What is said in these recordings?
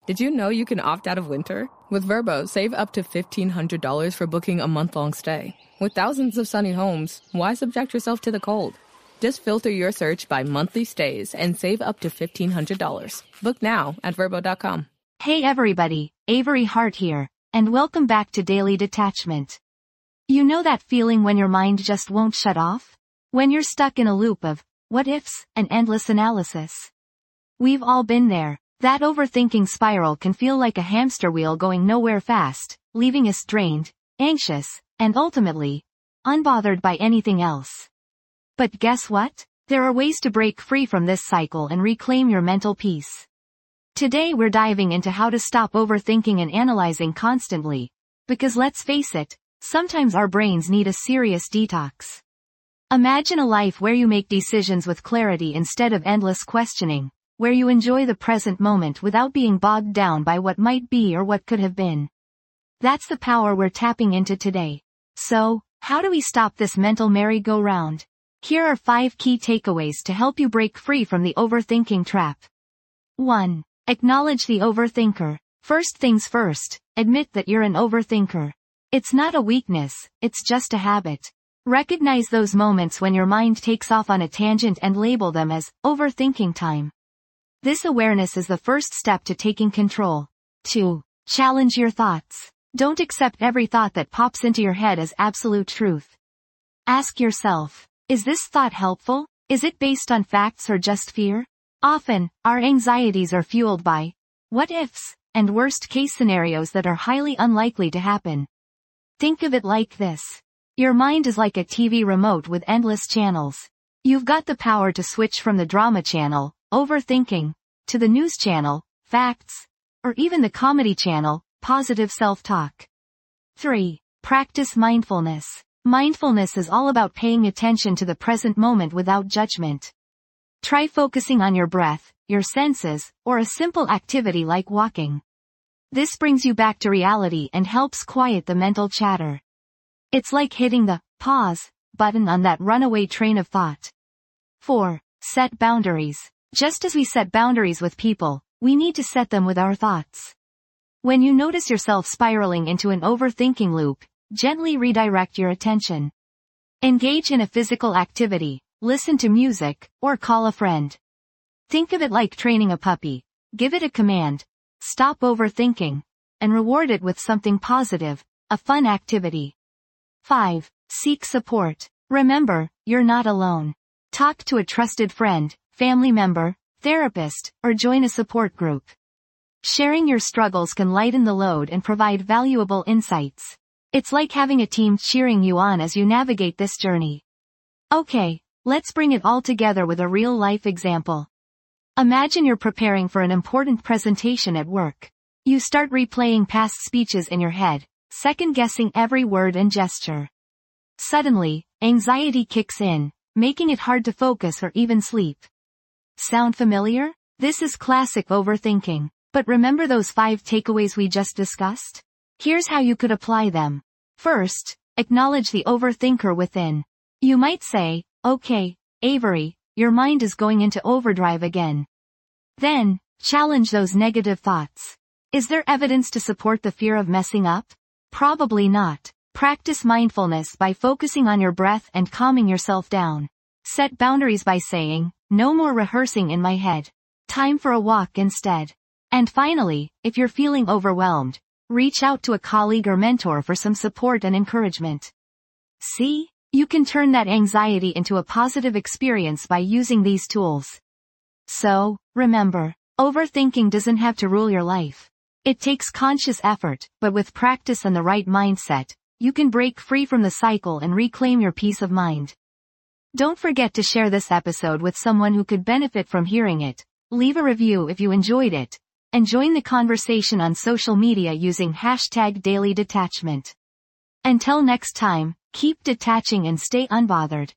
Did you know you can opt out of winter? With Vrbo, save up to $1,500 for booking a month-long stay. With thousands of sunny homes, why subject yourself to the cold? Just filter your search by monthly stays and save up to $1,500. Book now at Vrbo.com. Hey everybody, Avery Hart here, and welcome back to Daily Detachment. You know that feeling when your mind just won't shut off? When you're stuck in a loop of what ifs and endless analysis. We've all been there. That overthinking spiral can feel like a hamster wheel going nowhere fast, leaving us drained, anxious, and ultimately, unbothered by anything else. But guess what? There are ways to break free from this cycle and reclaim your mental peace. Today we're diving into how to stop overthinking and analyzing constantly. Because let's face it, sometimes our brains need a serious detox. Imagine a life where you make decisions with clarity instead of endless questioning, where you enjoy the present moment without being bogged down by what might be or what could have been. That's the power we're tapping into today. So, how do we stop this mental merry-go-round? Here are 5 key takeaways to help you break free from the overthinking trap. 1. Acknowledge the overthinker. First things first, admit that you're an overthinker. It's not a weakness, it's just a habit. Recognize those moments when your mind takes off on a tangent and label them as overthinking time. This awareness is the first step to taking control. 2. Challenge your thoughts. Don't accept every thought that pops into your head as absolute truth. Ask yourself, is this thought helpful? Is it based on facts or just fear? Often, our anxieties are fueled by what ifs and worst case scenarios that are highly unlikely to happen. Think of it like this. Your mind is like a TV remote with endless channels. You've got the power to switch from the drama channel, overthinking, to the news channel, facts, or even the comedy channel, positive self-talk. 3. Practice mindfulness. Mindfulness is all about paying attention to the present moment without judgment. Try focusing on your breath, your senses, or a simple activity like walking. This brings you back to reality and helps quiet the mental chatter. It's like hitting the pause button on that runaway train of thought. 4. Set boundaries. Just as we set boundaries with people, we need to set them with our thoughts. When you notice yourself spiraling into an overthinking loop, gently redirect your attention. Engage in a physical activity, listen to music, or call a friend. Think of it like training a puppy. Give it a command, stop overthinking, and reward it with something positive, a fun activity. 5. Seek support. Remember, you're not alone. Talk to a trusted friend, family member, therapist, or join a support group. Sharing your struggles can lighten the load and provide valuable insights. It's like having a team cheering you on as you navigate this journey. Okay, let's bring it all together with a real-life example. Imagine you're preparing for an important presentation at work. You start replaying past speeches in your head, second-guessing every word and gesture. Suddenly, anxiety kicks in, making it hard to focus or even sleep. Sound familiar? This is classic overthinking. But remember those 5 takeaways we just discussed? Here's how you could apply them. First, acknowledge the overthinker within. You might say, okay, Avery, your mind is going into overdrive again. Then, challenge those negative thoughts. Is there evidence to support the fear of messing up? Probably not. Practice mindfulness by focusing on your breath and calming yourself down. Set boundaries by saying, no more rehearsing in my head. Time for a walk instead. And finally, if you're feeling overwhelmed, reach out to a colleague or mentor for some support and encouragement. See? You can turn that anxiety into a positive experience by using these tools. So, remember, overthinking doesn't have to rule your life. It takes conscious effort, but with practice and the right mindset, you can break free from the cycle and reclaim your peace of mind. Don't forget to share this episode with someone who could benefit from hearing it. Leave a review if you enjoyed it, and join the conversation on social media using #DailyDetachment. Until next time, keep detaching and stay unbothered.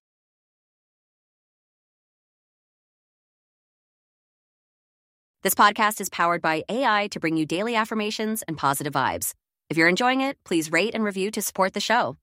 This podcast is powered by AI to bring you daily affirmations and positive vibes. If you're enjoying it, please rate and review to support the show.